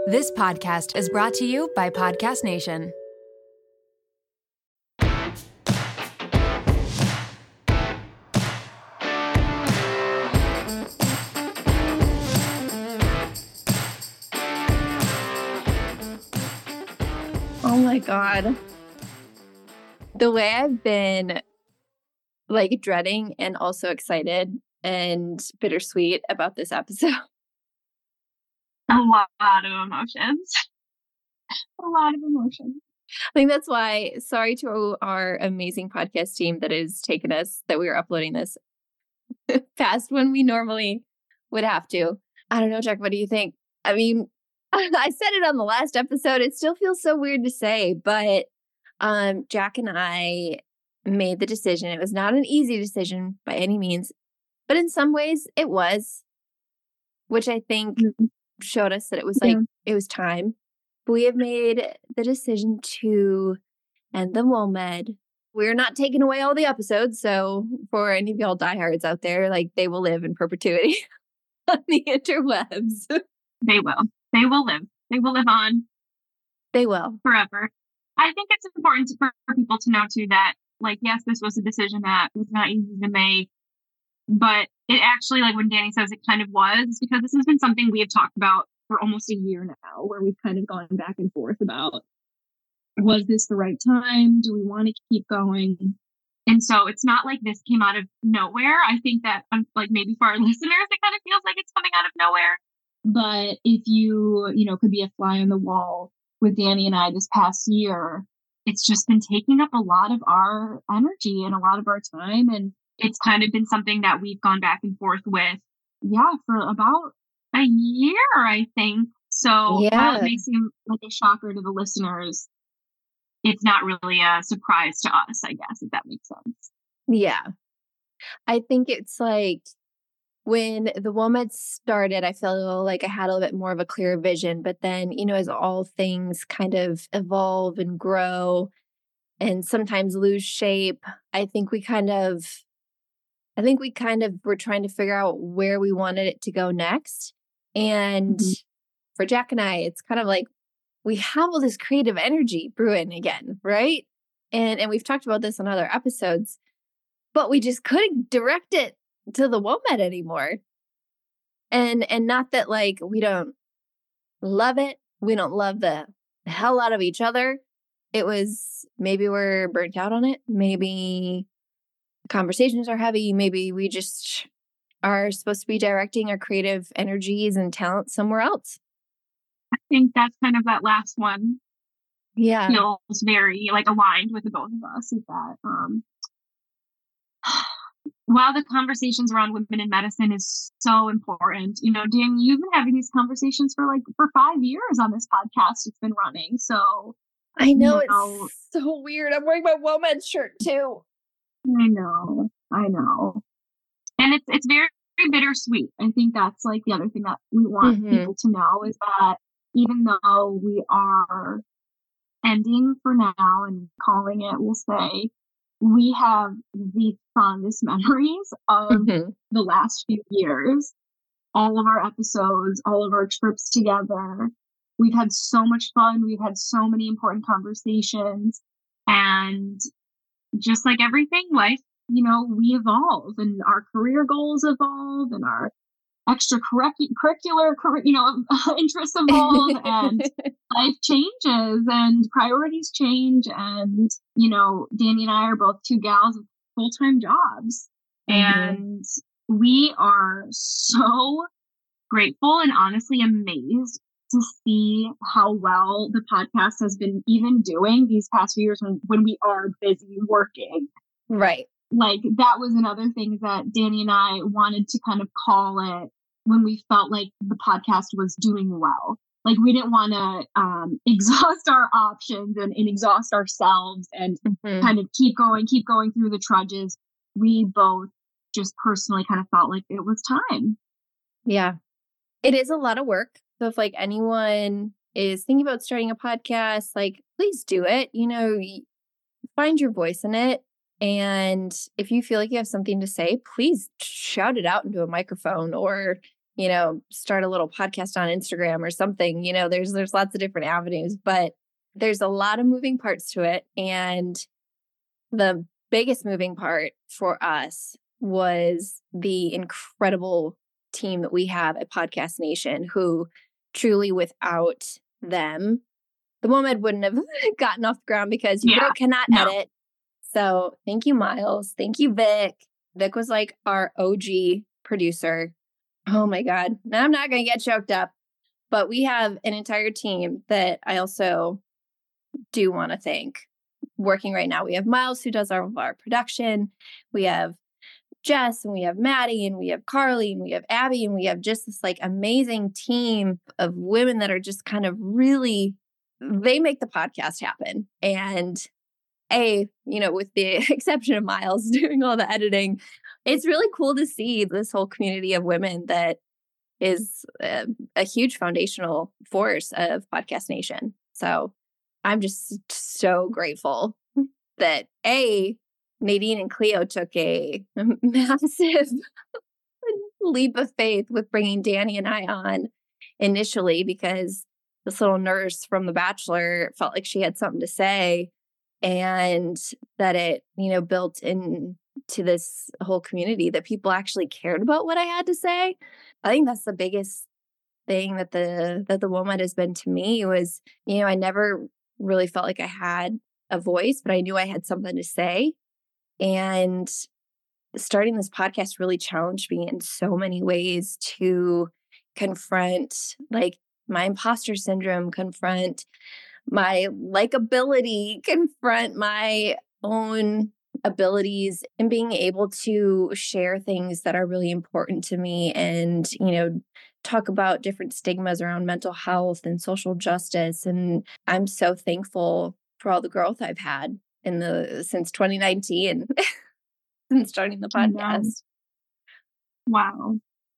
This podcast is brought to you by Podcast Nation. Oh my God. The way I've been dreading and also excited and bittersweet about this episode. A lot of emotions. A lot of emotions. I think that's why, sorry to our amazing podcast team that has taken us, that we are uploading this past when we normally would have to. I don't know, Jack, what do you think? I mean, I said it on the last episode. It still feels so weird to say, but Jack and I made the decision. It was not an easy decision by any means, but in some ways it was, which I think showed us that it was it was time. But we have made the decision to end the WOMED. We're not taking away all the episodes, so for any of y'all diehards out there, they will live in perpetuity on the interwebs. They will. They will live. They will live on. They will. Forever. I think it's important for people to know, too, that, yes, this was a decision that was not easy to make. But it actually, when Danny says it kind of was, because this has been something we have talked about for almost a year now, where we've kind of gone back and forth about, was this the right time? Do we want to keep going? And so it's not like this came out of nowhere. I think that, maybe for our listeners, it kind of feels like it's coming out of nowhere. But if you could be a fly on the wall with Danny and I this past year, it's just been taking up a lot of our energy and a lot of our time. And it's kind of been something that we've gone back and forth with, for about a year, I think. So while it may seem like a shocker to the listeners, it's not really a surprise to us, I guess, if that makes sense. Yeah. I think it's when the WOMED started, I feel like I had a little bit more of a clear vision. But then, as all things kind of evolve and grow and sometimes lose shape, I think we kind of were trying to figure out where we wanted it to go next. And for Jack and I, it's kind of we have all this creative energy brewing again, right? And we've talked about this on other episodes, but we just couldn't direct it to the WOMED anymore. And not that we don't love it. We don't love the hell out of each other. It was maybe we're burnt out on it. Maybe conversations are heavy. Maybe we just are supposed to be directing our creative energies and talent somewhere else. I think that's kind of that last one. Yeah. Feels very aligned with the both of us, is that while the conversations around women in medicine is so important, Dan, you've been having these conversations for 5 years on this podcast. It's been running. So I know it's so weird. I'm wearing my WOMED shirt too. I know. And it's very, very bittersweet. I think that's the other thing that we want people to know is that even though we are ending for now and calling it, we'll say, we have the fondest memories of the last few years. All of our episodes, all of our trips together. We've had so much fun. We've had so many important conversations. And just like everything, life, we evolve and our career goals evolve and our extracurricular, interests evolve and life changes and priorities change. And, Danny and I are both two gals with full-time jobs. And we are so grateful and honestly amazed to see how well the podcast has been even doing these past few years when we are busy working. Right. That was another thing that Danny and I wanted to kind of call it when we felt like the podcast was doing well. We didn't want to exhaust our options and exhaust ourselves and kind of keep going through the trudges. We both just personally kind of felt like it was time. Yeah. It is a lot of work. So if anyone is thinking about starting a podcast, please do it. Find your voice in it. And if you feel like you have something to say, please shout it out into a microphone or, start a little podcast on Instagram or something. There's lots of different avenues, but there's a lot of moving parts to it. And the biggest moving part for us was the incredible team that we have at Podcast Nation, who truly without them, the WOMED wouldn't have gotten off the ground, because you cannot edit. So thank you, Miles. Thank you, Vic. Vic was like our OG producer. Oh my God. Now I'm not going to get choked up, but we have an entire team that I also do want to thank working right now. We have Miles, who does all of our production. We have Jess, and we have Maddie, and we have Carly, and we have Abby, and we have just this like amazing team of women that are just kind of really, they make the podcast happen. And with the exception of Miles doing all the editing, it's really cool to see this whole community of women that is a huge foundational force of Podcast Nation. So I'm just so grateful that Nadine and Cleo took a massive leap of faith with bringing Danny and I on initially, because this little nurse from The Bachelor felt like she had something to say, and that it, built into this whole community that people actually cared about what I had to say. I think that's the biggest thing that the WOMED has been to me was, I never really felt like I had a voice, but I knew I had something to say. And starting this podcast really challenged me in so many ways to confront like my imposter syndrome, confront my likability, confront my own abilities, and being able to share things that are really important to me, and, talk about different stigmas around mental health and social justice. And I'm so thankful for all the growth I've had since 2019 since starting the podcast. Wow.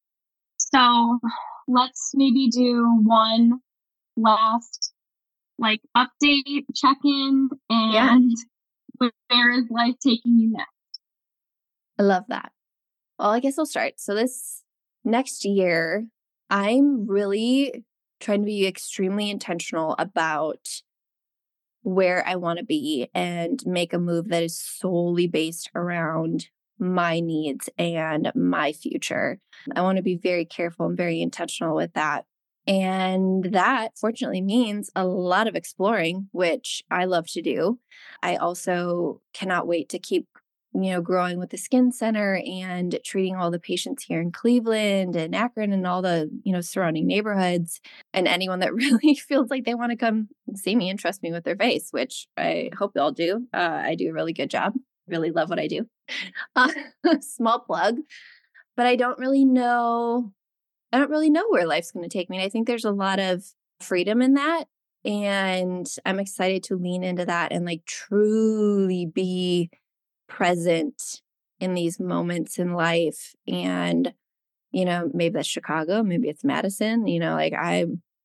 So let's maybe do one last update, check-in, and where is life taking you next? I love that. Well, I guess I'll start. So this next year, I'm really trying to be extremely intentional about where I want to be and make a move that is solely based around my needs and my future. I want to be very careful and very intentional with that. And that fortunately means a lot of exploring, which I love to do. I also cannot wait to keep, growing with the Skin Center and treating all the patients here in Cleveland and Akron and all the, surrounding neighborhoods, and anyone that really feels like they want to come see me and trust me with their face, which I hope y'all do. I do a really good job. Really love what I do. Small plug, but I don't really know where life's going to take me. And I think there's a lot of freedom in that. And I'm excited to lean into that and truly be present in these moments in life. And, maybe that's Chicago, maybe it's Madison, I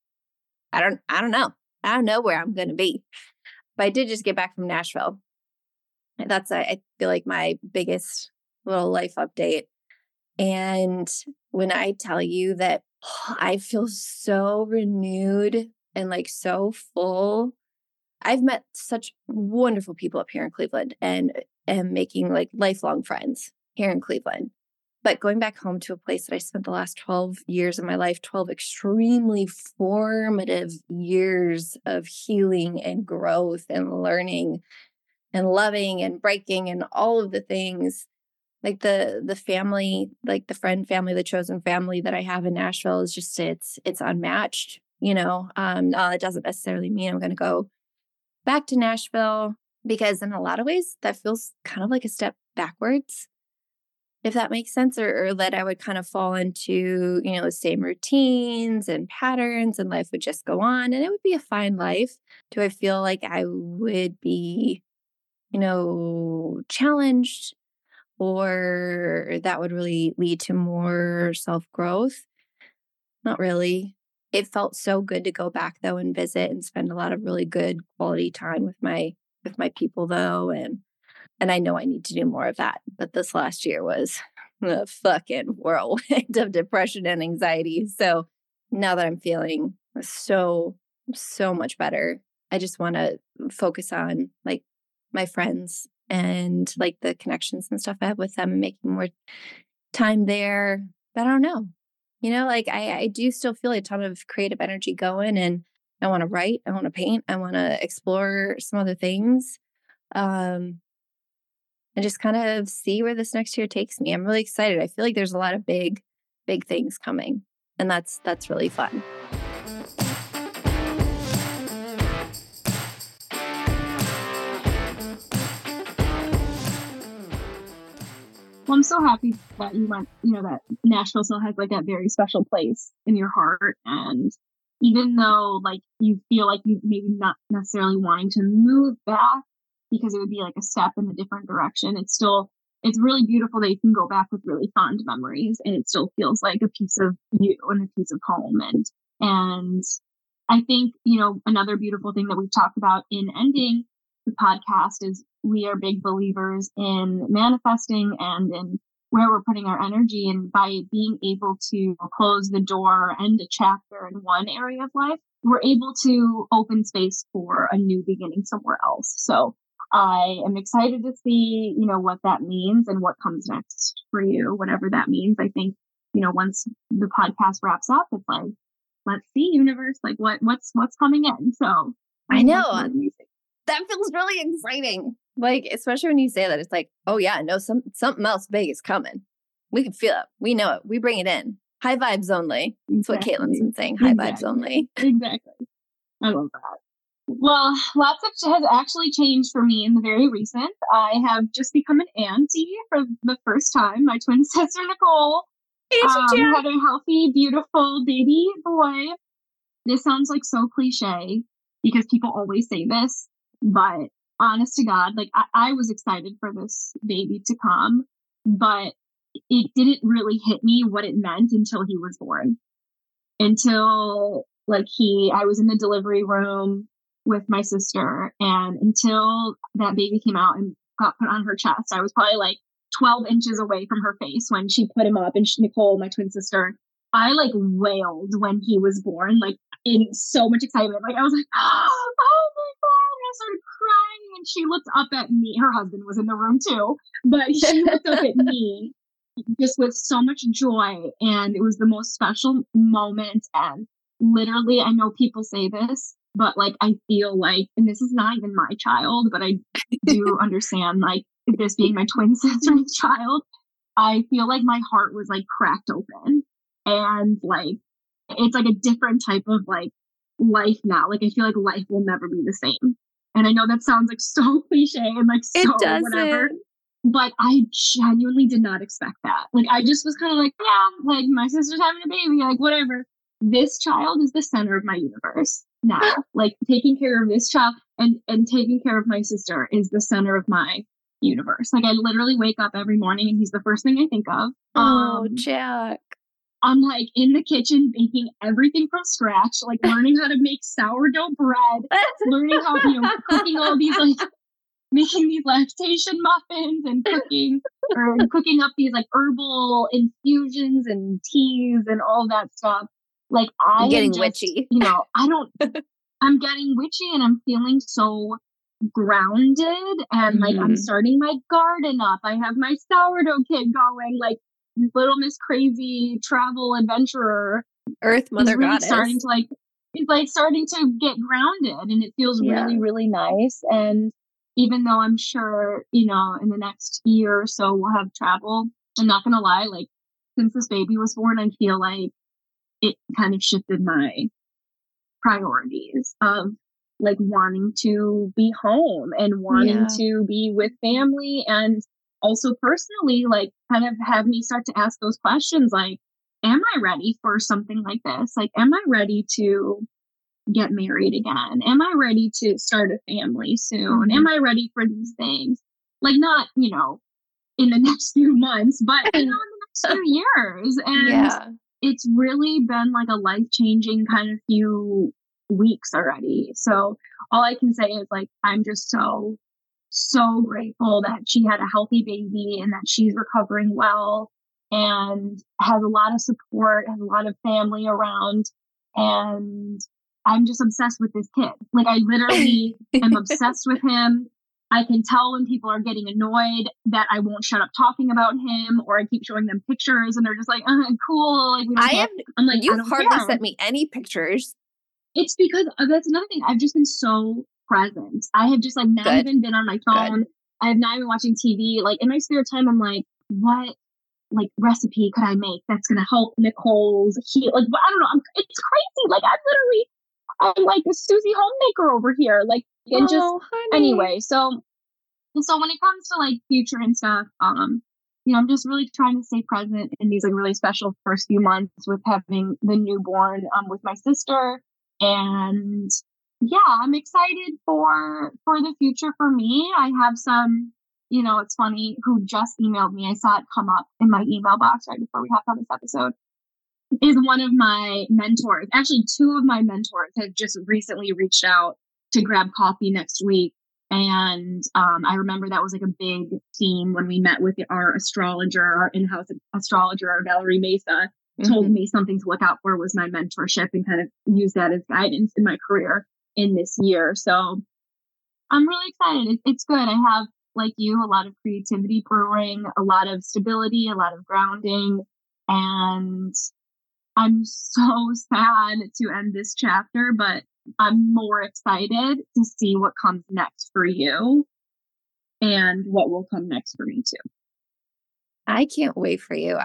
don't know. I don't know where I'm going to be, but I did just get back from Nashville. That's, I feel like, my biggest little life update. And when I tell you that I feel so renewed and so full, I've met such wonderful people up here in Cleveland and am making lifelong friends here in Cleveland. But going back home to a place that I spent the last 12 years of my life, 12 extremely formative years of healing and growth and learning and loving and breaking and all of the things, the family, the friend family, the chosen family that I have in Nashville is just, it's unmatched, Now it doesn't necessarily mean I'm going to go back to Nashville, because in a lot of ways that feels kind of like a step backwards, if that makes sense, or that I would kind of fall into, the same routines and patterns, and life would just go on and it would be a fine life. Do I feel like I would be, challenged, or that would really lead to more self-growth? Not really. It felt so good to go back though and visit and spend a lot of really good quality time with my people though. And I know I need to do more of that. But this last year was a fucking whirlwind of depression and anxiety. So now that I'm feeling so much better, I just want to focus on like my friends and like the connections and stuff I have with them and making more time there. But I don't know. Like I do still feel a ton of creative energy going, and I want to write, I want to paint, I want to explore some other things. And just kind of see where this next year takes me. I'm really excited. I feel like there's a lot of big things coming, and that's really fun. Well, I'm so happy that you went, that Nashville still has like that very special place in your heart. And even though like you feel like you maybe not necessarily wanting to move back because it would be like a step in a different direction, it's really beautiful that you can go back with really fond memories, and it still feels like a piece of you and a piece of home. And I think, another beautiful thing that we've talked about in ending the podcast is we are big believers in manifesting and in where we're putting our energy. And by being able to close the door, end a chapter in one area of life, we're able to open space for a new beginning somewhere else. So I am excited to see, what that means and what comes next for you, whatever that means. I think, once the podcast wraps up, it's like, let's see, universe, like what's coming in. So I know that feels really exciting. Like, especially when you say that, it's like, oh yeah, no, something else big is coming. We can feel it. We know it. We bring it in. High vibes only. That's what Caitlin's been saying. High vibes only. Exactly. I love that. Well, lots has actually changed for me in the very recent. I have just become an auntie for the first time. My twin sister, Nicole, had a healthy, beautiful baby boy. This sounds like so cliche because people always say this, but honest to God, like I was excited for this baby to come, but it didn't really hit me what it meant until he was born. Until I was in the delivery room with my sister, and until that baby came out and got put on her chest, I was probably like 12 inches away from her face when she put him up. And Nicole, my twin sister, I like wailed when he was born, like in so much excitement. Like I was like, oh my God. I started crying, and she looked up at me. Her husband was in the room too, but she looked up at me just with so much joy. And it was the most special moment. And literally, I know people say this, but like, I feel like, and this is not even my child, but I do understand like this being my twin sister's child, I feel like my heart was like cracked open, and like, it's like a different type of like life now. Like, I feel like life will never be the same. And I know that sounds like so cliche and like so whatever, but I genuinely did not expect that. Like, I just was kind of like, yeah, like my sister's having a baby, like whatever. This child is the center of my universe now. Like, taking care of this child and taking care of my sister is the center of my universe. Like, I literally wake up every morning and he's the first thing I think of. Oh, Jack. I'm like in the kitchen baking everything from scratch, like learning how to make sourdough bread, learning how, cooking all these, like making these lactation muffins and cooking up these like herbal infusions and teas and all that stuff. Like, I'm getting witchy. I'm getting witchy, and I'm feeling so grounded, and like I'm starting my garden up. I have my sourdough kit going, like little Miss Crazy travel adventurer, Earth Mother really Goddess, starting to get grounded, and it feels really, really nice. And even though I'm sure, in the next year or so we'll have travel, I'm not gonna lie, like since this baby was born, I feel like it kind of shifted my priorities of like wanting to be home and wanting to be with family, and also personally, like kind of have me start to ask those questions like, am I ready for something like this? Like, am I ready to get married again? Am I ready to start a family soon? Am I ready for these things? Like, not, in the next few months, but, in the next few years. And it's really been like a life-changing kind of few weeks already. So all I can say is like, I'm just so grateful that she had a healthy baby and that she's recovering well. and has a lot of support, has a lot of family around. And I'm just obsessed with this kid. Like, I literally am obsessed with him. I can tell when people are getting annoyed that I won't shut up talking about him, or I keep showing them pictures and they're just like, cool. Like, we don't care. I'm like, you've hardly sent me any pictures. It's because that's another thing. I've just been so present. I have just like not even been on my phone. Good. I have not been watching TV. Like, in my spare time, I'm like, what like recipe could I make that's gonna help Nicole's heal? Like, I don't know. It's crazy. Like, I'm like a Susie homemaker over here. Like, and anyway. So when it comes to like future and stuff, I'm just really trying to stay present in these like really special first few months with having the newborn with my sister. And yeah, I'm excited for the future for me. I have some, it's funny, who just emailed me. I saw it come up in my email box right before we hopped on this episode. Is one of my mentors. Actually, two of my mentors have just recently reached out to grab coffee next week. And I remember that was like a big theme when we met with our astrologer, our in-house astrologer, Valerie Mesa, told me something to look out for was my mentorship, and kind of use that as guidance in my career in this year. So I'm really excited. It's good. I have, like you, a lot of creativity brewing, a lot of stability, a lot of grounding, and I'm so sad to end this chapter, but I'm more excited to see what comes next for you and what will come next for me too. I can't wait for you.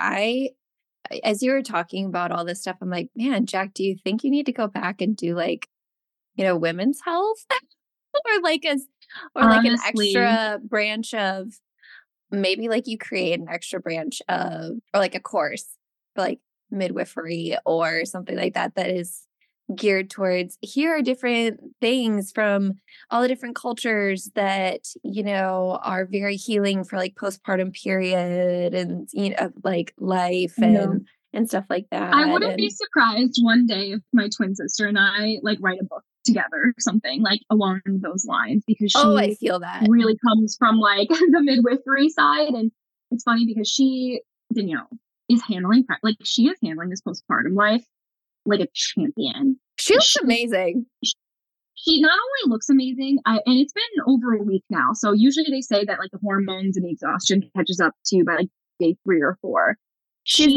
As you were talking about all this stuff, I'm like, man, Jack, do you think you need to go back and do like, women's health or like like an extra branch of, maybe like you create an extra branch of, or like a course for like midwifery or something like that is geared towards, here are different things from all the different cultures that are very healing for like postpartum period and like life and stuff like that. I wouldn't be surprised one day if my twin sister and I like write a book together or something like along those lines, because she I feel that really comes from like the midwifery side. And it's funny because Danielle is handling this postpartum life like a champion. She looks amazing. She not only looks amazing, and it's been over a week now. So usually they say that like the hormones and the exhaustion catches up to you by like day 3 or 4. She's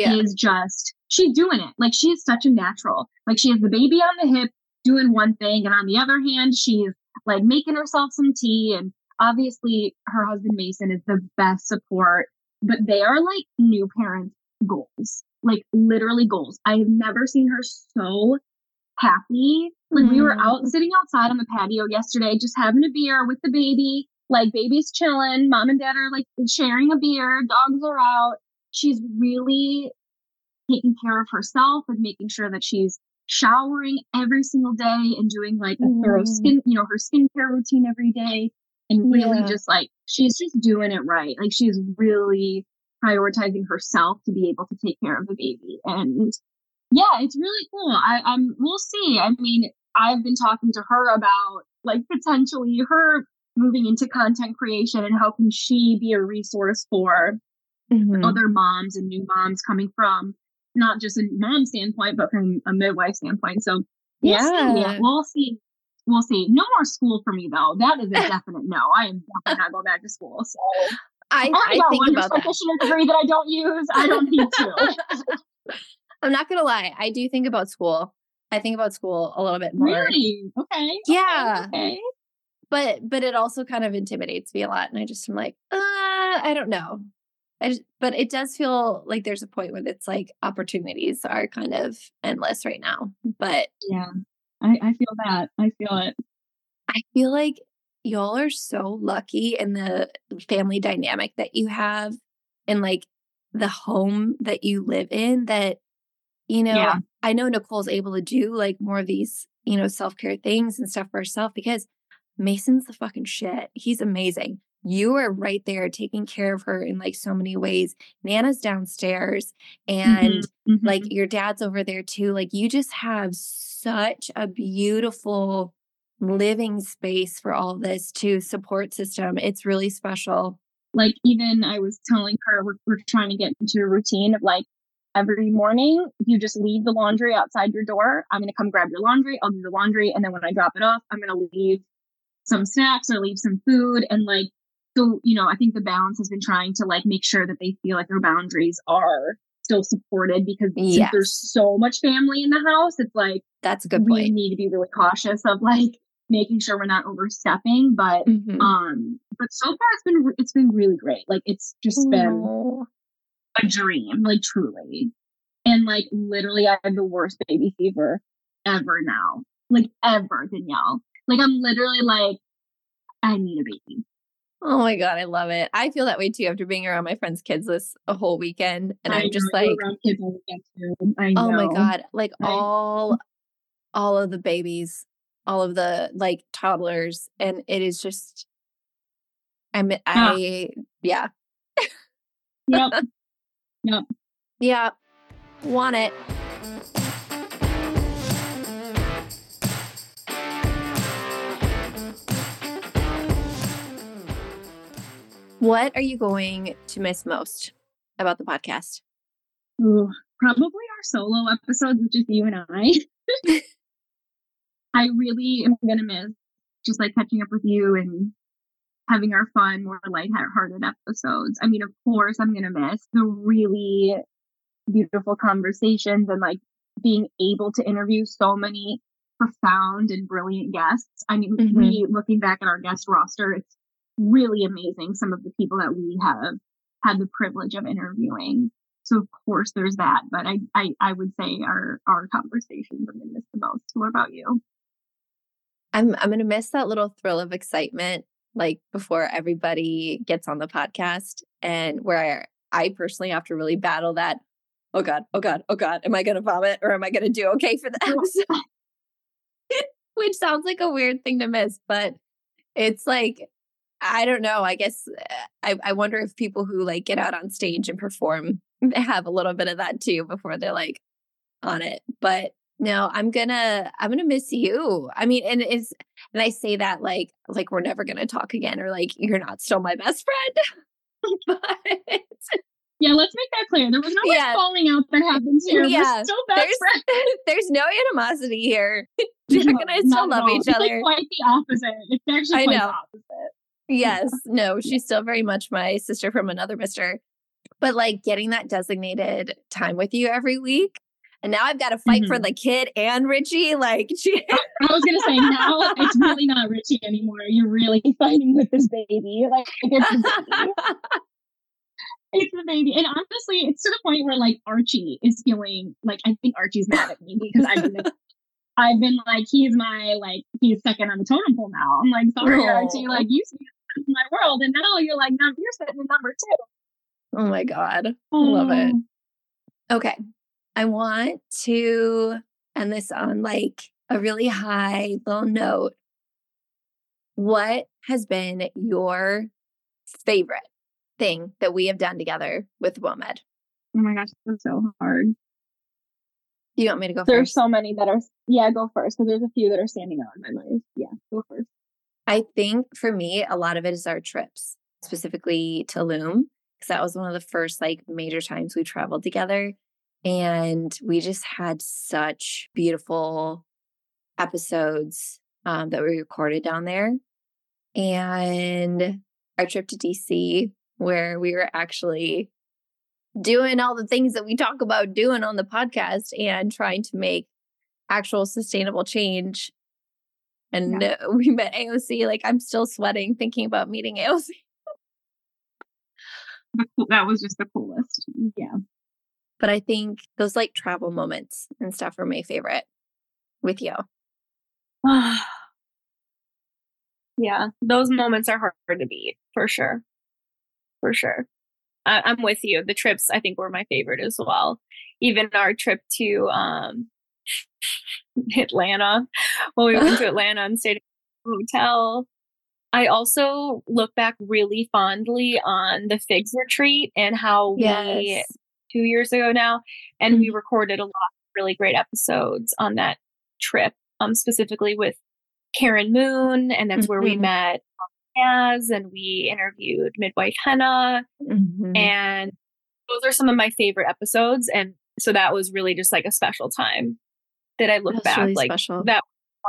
doing it. Like, she is such a natural. Like, she has the baby on the hip doing one thing, and on the other hand, she's like making herself some tea. And obviously her husband Mason is the best support, but they are like new parent goals, like literally goals. I have never seen her so happy. Like, we were sitting outside on the patio yesterday, just having a beer with the baby. Like, baby's chilling. Mom and dad are like sharing a beer. Dogs are out. She's really taking care of herself and making sure that she's showering every single day and doing like a thorough her skincare routine every day. And really just like, she's just doing it right. Like, she's really prioritizing herself to be able to take care of the baby. And yeah, it's really cool. We'll see. I mean, I've been talking to her about like potentially her moving into content creation and how can she be a resource for other moms and new moms coming from not just a mom standpoint, but from a midwife standpoint. So we'll see. No more school for me though. That is a definite no. I am definitely not going back to school. So I think about that degree that I don't use. I don't need to. I'm not going to lie. I do think about school. I think about school a little bit more. Really? Okay. Yeah. Okay. But it also kind of intimidates me a lot. And I'm like, I don't know. But it does feel like there's a point where it's like opportunities are kind of endless right now. But yeah, I feel that. I feel it. I feel like y'all are so lucky in the family dynamic that you have and like the home that you live in that, I know Nicole's able to do like more of these, self-care things and stuff for herself because Mason's the fucking shit. He's amazing. You are right there taking care of her in like so many ways. Nana's downstairs and like your dad's over there too. Like, you just have such a beautiful living space for all this too, support system. It's really special. Like, even I was telling her, we're trying to get into a routine of like, every morning, you just leave the laundry outside your door. I'm going to come grab your laundry. I'll do the laundry. And then when I drop it off, I'm going to leave some snacks or leave some food. And like, so, I think the balance has been trying to like make sure that they feel like their boundaries are still supported, because since there's so much family in the house, it's like, that's a good we point. need to be really cautious of like making sure we're not overstepping. But, but so far it's been really great. Like, it's just been a dream, like truly. And like, literally I have the worst baby fever ever now. Like, ever, Danielle. Like, I'm literally like, I need a baby. Oh my God, I love it. I feel that way too after being around my friends' kids a whole weekend. And I'm just like, around kids all weekend too. I know. Oh my God. Like all of the babies, all of the like toddlers. And it is just, yeah. Yep. Yep. Yeah. Want it. What are you going to miss most about the podcast? Ooh, probably our solo episodes with just you and I. I really am going to miss just like catching up with you and having our fun, more lighthearted episodes. I mean, of course, I'm going to miss the really beautiful conversations and like being able to interview so many profound and brilliant guests. I mean, looking back at our guest roster, it's really amazing, some of the people that we have had the privilege of interviewing. So of course there's that, but I would say our conversations I'm going to miss the most. What about you? I'm going to miss that little thrill of excitement, like before everybody gets on the podcast, and where I personally have to really battle that. Oh God, am I going to vomit or am I going to do okay for the episode? Which sounds like a weird thing to miss, but it's like, I don't know. I guess I wonder if people who like get out on stage and perform have a little bit of that too before they're like on it. But no, I'm gonna miss you. I mean, and I say that like we're never gonna talk again, or like you're not still my best friend. But yeah, let's make that clear. There was no falling out that happens here. Yeah, we're still best friends. There's no animosity here. Jack and I still love each other. It's like quite the opposite. It's actually quite the opposite. Yes. No, she's still very much my sister from another mister. But like getting that designated time with you every week. And now I've got to fight for the kid and Richie. Like, I was going to say, now it's really not Richie anymore. You're really fighting with this baby. Like, it's the baby. It's the baby. And honestly, it's to the point where like Archie is feeling like, I think Archie's mad at me because I've been like, he's second on the totem pole now. I'm like, sorry, Archie, like you see my world. And now you're like, no, you're sitting in number 2. Oh my God. Love it. Okay. I want to end this on like a really high little note. What has been your favorite thing that we have done together with WOMED? Oh my gosh, that's so hard. You want me to go first? There's so many that are, go first, because there's a few that are standing out in my mind. Yeah, go first. I think for me, a lot of it is our trips, specifically to Loom, because that was one of the first like major times we traveled together. And we just had such beautiful episodes that we recorded down there. And our trip to DC, where we were actually doing all the things that we talk about doing on the podcast and trying to make actual sustainable change. And we met AOC. Like, I'm still sweating thinking about meeting AOC. That was just the coolest. Yeah. But I think those like travel moments and stuff are my favorite with you. Yeah, those moments are hard to beat, for sure. For sure. I'm with you. The trips, I think, were my favorite as well. Even our trip to Atlanta, when we went to Atlanta and stayed at a hotel. I also look back really fondly on the Figs retreat and how we 2 years ago now, and we recorded a lot of really great episodes on that trip, specifically with Karen Moon, and that's where we met Naz, and we interviewed Midwife Henna. And those are some of my favorite episodes. And so that was really just like a special time that I look back, really like special. that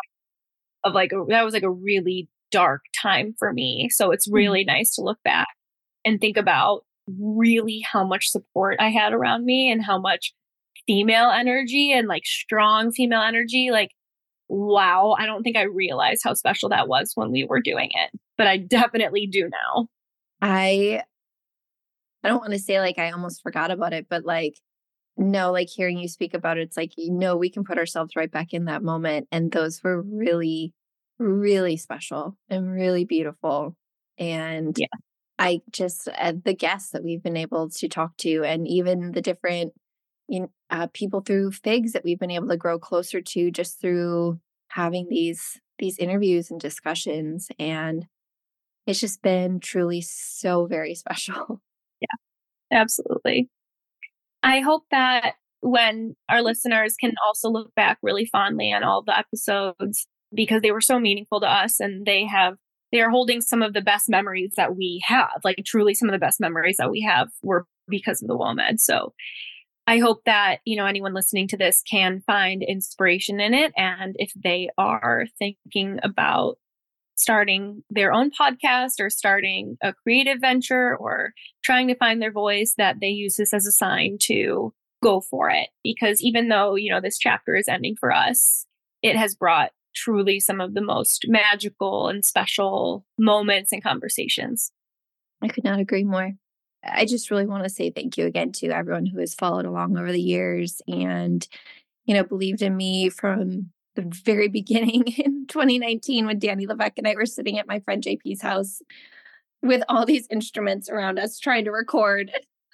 was like a really dark time for me. So it's really nice to look back and think about really how much support I had around me and how much female energy and like strong female energy. Like, wow, I don't think I realized how special that was when we were doing it, but I definitely do now. I don't want to say like I almost forgot about it, but like, no, like hearing you speak about it, it's like, we can put ourselves right back in that moment. And those were really, really special and really beautiful. And I just, the guests that we've been able to talk to, and even the different people through Figs that we've been able to grow closer to just through having these interviews and discussions. And it's just been truly so very special. Yeah, absolutely. I hope that when our listeners can also look back really fondly on all the episodes, because they were so meaningful to us, and they are holding some of the best memories that we have, like truly some of the best memories that we have were because of the WOMED. So I hope that, anyone listening to this can find inspiration in it. And if they are thinking about starting their own podcast or starting a creative venture or trying to find their voice, that they use this as a sign to go for it. Because even though, this chapter is ending for us, it has brought truly some of the most magical and special moments and conversations. I could not agree more. I just really want to say thank you again to everyone who has followed along over the years and, believed in me from the very beginning in 2019 when Danny Levesque and I were sitting at my friend JP's house with all these instruments around us trying to record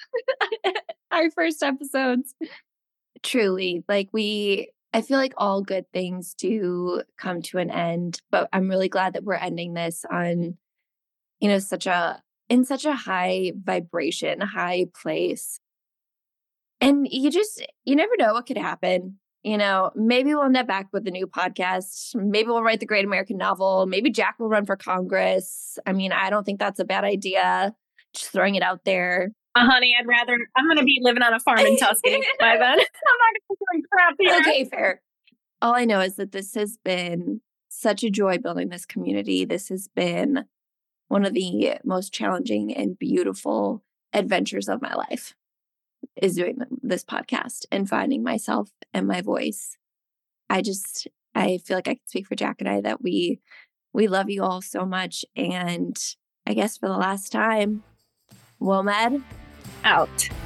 our first episodes. Truly, I feel like all good things do come to an end, but I'm really glad that we're ending this on, in such a high vibration, high place. And you never know what could happen. Maybe we'll end back with a new podcast. Maybe we'll write the great American novel. Maybe Jack will run for Congress. I mean, I don't think that's a bad idea. Just throwing it out there. Honey, I'm going to be living on a farm in Tuscany by then. I'm not going to be doing crap here. Okay, fair. All I know is that this has been such a joy building this community. This has been one of the most challenging and beautiful adventures of my life, is doing this podcast and finding myself and my voice. I feel like I can speak for Jack and I that we love you all so much. And I guess for the last time, WOMED out.